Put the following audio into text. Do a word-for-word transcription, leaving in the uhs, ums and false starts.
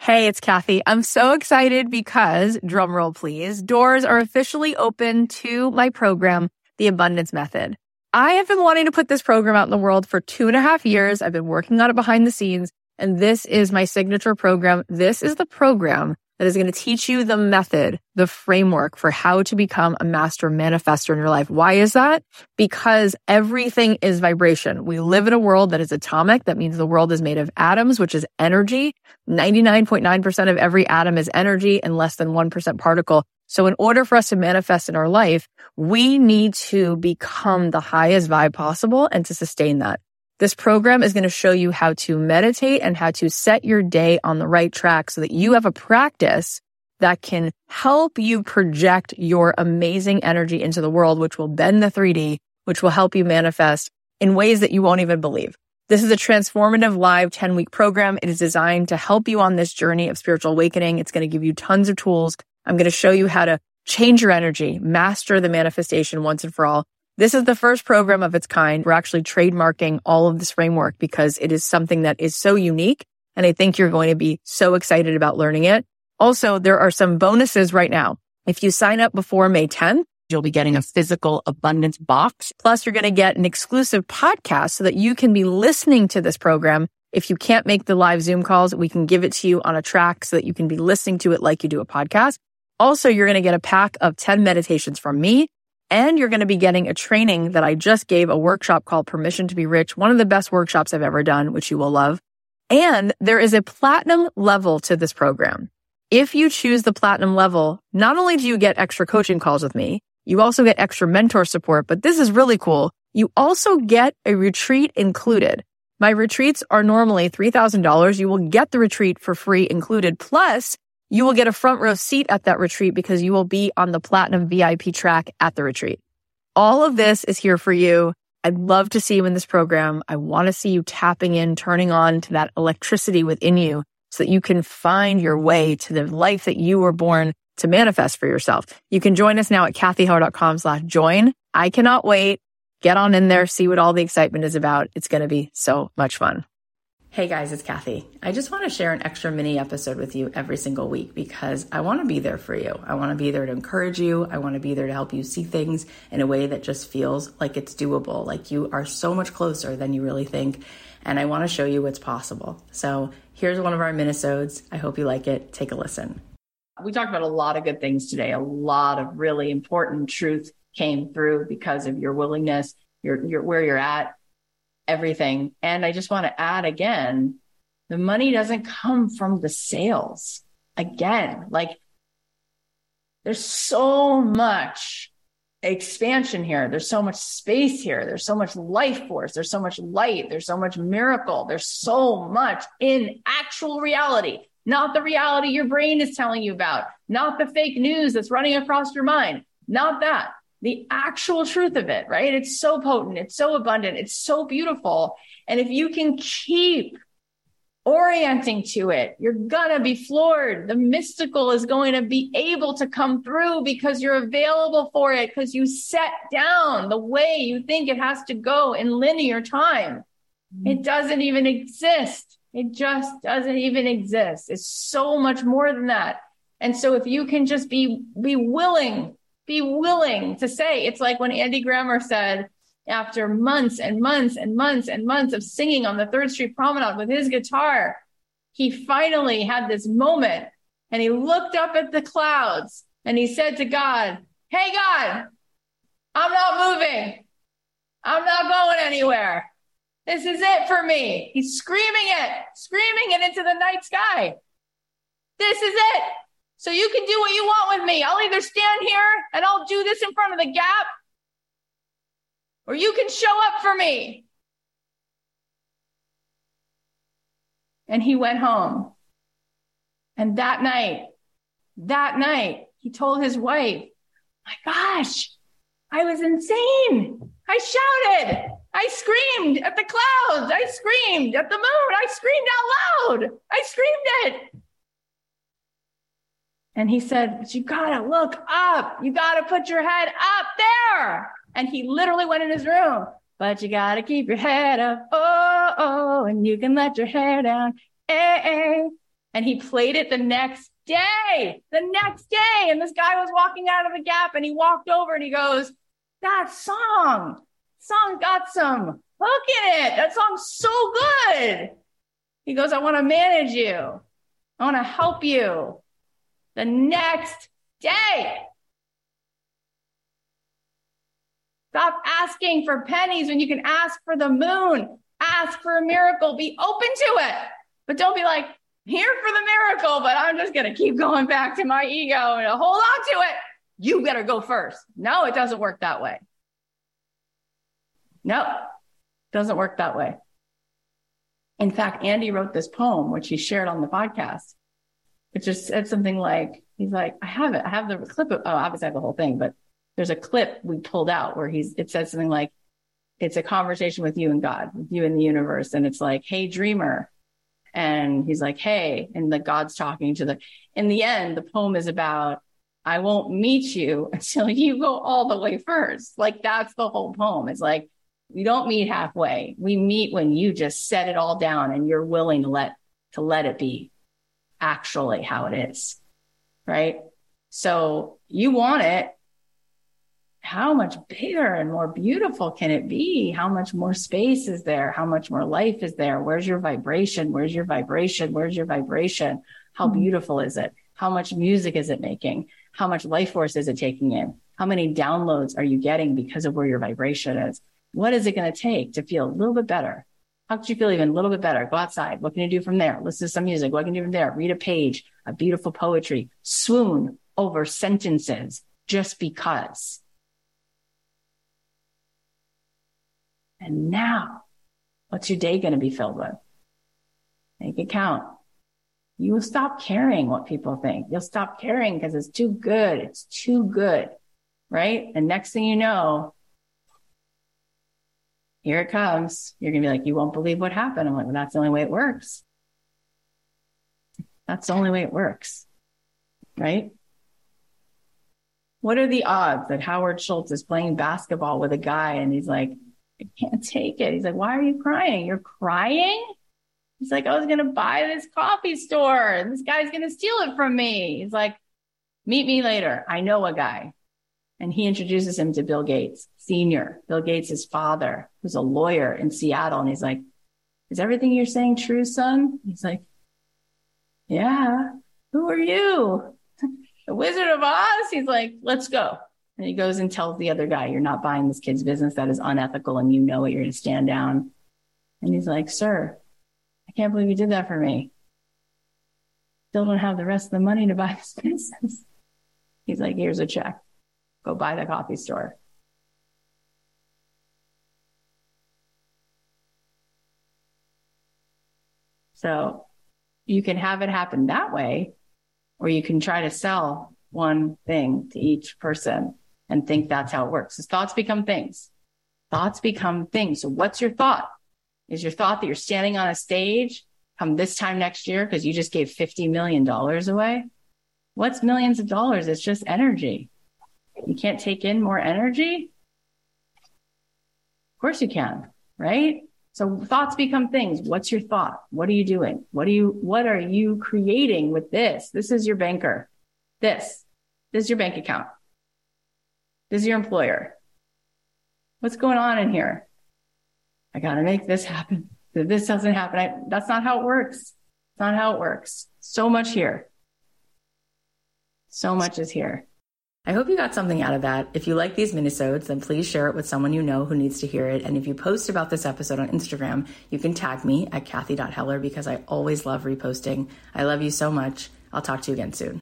Hey, it's Kathy. I'm so excited because, drumroll please, doors are officially open to my program, The Abundance Method. I have been wanting to put this program out in the world for two and a half years. I've been working on it behind the scenes, and this is my signature program. This is the program that is going to teach you the method, the framework for how to become a master manifestor in your life. Why is that? Because everything is vibration. We live in a world that is atomic. That means the world is made of atoms, which is energy. ninety-nine point nine percent of every atom is energy and less than one percent particle. So in order for us to manifest in our life, we need to become the highest vibe possible and to sustain that. This program is going to show you how to meditate and how to set your day on the right track so that you have a practice that can help you project your amazing energy into the world, which will bend the three D, which will help you manifest in ways that you won't even believe. This is a transformative live ten-week program. It is designed to help you on this journey of spiritual awakening. It's going to give you tons of tools. I'm going to show you how to change your energy, master the manifestation once and for all. This is the first program of its kind. We're actually trademarking all of this framework because it is something that is so unique, and I think you're going to be so excited about learning it. Also, there are some bonuses right now. If you sign up before May tenth, you'll be getting a physical abundance box. Plus, you're going to get an exclusive podcast so that you can be listening to this program. If you can't make the live Zoom calls, we can give it to you on a track so that you can be listening to it like you do a podcast. Also, you're going to get a pack of ten meditations from me. And you're going to be getting a training that I just gave, a workshop called Permission to be Rich, one of the best workshops I've ever done, which you will love. And there is a platinum level to this program. If you choose the platinum level, not only do you get extra coaching calls with me, you also get extra mentor support, but this is really cool. You also get a retreat included. My retreats are normally three thousand dollars. You will get the retreat for free included. Plus, you will get a front row seat at that retreat because you will be on the platinum V I P track at the retreat. All of this is here for you. I'd love to see you in this program. I want to see you tapping in, turning on to that electricity within you so that you can find your way to the life that you were born to manifest for yourself. You can join us now at kathyheller.com slash join. I cannot wait. Get on in there, see what all the excitement is about. It's going to be so much fun. Hey guys, it's Kathy. I just want to share an extra mini episode with you every single week because I want to be there for you. I want to be there to encourage you. I want to be there to help you see things in a way that just feels like it's doable, like you are so much closer than you really think. And I want to show you what's possible. So here's one of our minisodes. I hope you like it. Take a listen. We talked about a lot of good things today. A lot of really important truth came through because of your willingness, your, your where you're at. Everything. And I just want to add again, the money doesn't come from the sales. Again, like there's so much expansion here. There's so much space here. There's so much life force. There's so much light. There's so much miracle. There's so much in actual reality, not the reality your brain is telling you about, not the fake news that's running across your mind, not that. The actual truth of it, right? It's so potent. It's so abundant. It's so beautiful. And if you can keep orienting to it, you're going to be floored. The mystical is going to be able to come through because you're available for it, because you set down the way you think it has to go in linear time. It doesn't even exist. It just doesn't even exist. It's so much more than that. And so if you can just be, be willing Be willing to say, it's like when Andy Grammer said, after months and months and months and months of singing on the Third Street Promenade with his guitar, he finally had this moment and he looked up at the clouds and he said to God, hey, God, I'm not moving. I'm not going anywhere. This is it for me. He's screaming it, screaming it into the night sky. This is it. So you can do what you want with me. I'll either stand here and I'll do this in front of the gap, or you can show up for me. And he went home. And that night, that night, he told his wife, my gosh, I was insane. I shouted. I screamed at the clouds. I screamed at the moon. I screamed out loud. I screamed it. And he said, but you gotta look up. You gotta put your head up there. And he literally went in his room. But you gotta keep your head up. Oh, oh, and you can let your hair down. Eh, eh. And he played it the next day, the next day. And this guy was walking out of the Gap and he walked over and he goes, that song, song got some hook in it. That song's so good. He goes, I want to manage you. I want to help you. The next day. Stop asking for pennies when you can ask for the moon. Ask for a miracle. Be open to it. But don't be like, here for the miracle, but I'm just going to keep going back to my ego and hold on to it. You better go first. No, it doesn't work that way. No, it doesn't work that way. In fact, Andy wrote this poem, which he shared on the podcast, which just said something like, he's like, I have it. I have the clip of, oh, obviously I have the whole thing, but there's a clip we pulled out where he's, it says something like, it's a conversation with you and God, with you and the universe. And it's like, hey, dreamer. And he's like, hey, and the God's talking to the, in the end, the poem is about, I won't meet you until you go all the way first. Like, that's the whole poem. It's like, we don't meet halfway. We meet when you just set it all down and you're willing to let, to let it be actually how it is. Right. So you want it. How much bigger and more beautiful can it be? How much more space is there? How much more life is there? Where's your vibration? Where's your vibration? Where's your vibration? How beautiful is it? How much music is it making? How much life force is it taking in? How many downloads are you getting because of where your vibration is? What is it going to take to feel a little bit better? How could you feel even a little bit better? Go outside. What can you do from there? Listen to some music. What can you do from there? Read a page, a beautiful poetry, swoon over sentences just because. And now, what's your day going to be filled with? Make it count. You will stop caring what people think. You'll stop caring because it's too good. It's too good, right? And next thing you know, here it comes. You're going to be like, you won't believe what happened. I'm like, well, that's the only way it works. That's the only way it works, right? What are the odds that Howard Schultz is playing basketball with a guy and he's like, I can't take it. He's like, why are you crying? You're crying? He's like, I was going to buy this coffee store and this guy's going to steal it from me. He's like, meet me later. I know a guy. And he introduces him to Bill Gates Senior, Bill Gates' father, who's a lawyer in Seattle. And he's like, is everything you're saying true, son? He's like, yeah. Who are you? The Wizard of Oz? He's like, let's go. And he goes and tells the other guy, you're not buying this kid's business. That is unethical. And you know it. You're going to stand down. And he's like, sir, I can't believe you did that for me. Still don't have the rest of the money to buy this business. He's like, here's a check. Go buy the coffee store. So you can have it happen that way, or you can try to sell one thing to each person and think that's how it works. So thoughts become things. Thoughts become things. So what's your thought? Is your thought that you're standing on a stage come this time next year because you just gave fifty million dollars away? What's millions of dollars? It's just energy. You can't take in more energy? Of course you can, right? So thoughts become things. What's your thought? What are you doing? What are you, what are you creating with this? This is your banker. This, this is your bank account. This is your employer. What's going on in here? I got to make this happen. If this doesn't happen, I, that's not how it works. It's not how it works. So much here. So much is here. I hope you got something out of that. If you like these minisodes, then please share it with someone you know who needs to hear it. And if you post about this episode on Instagram, you can tag me at Kathy dot Heller because I always love reposting. I love you so much. I'll talk to you again soon.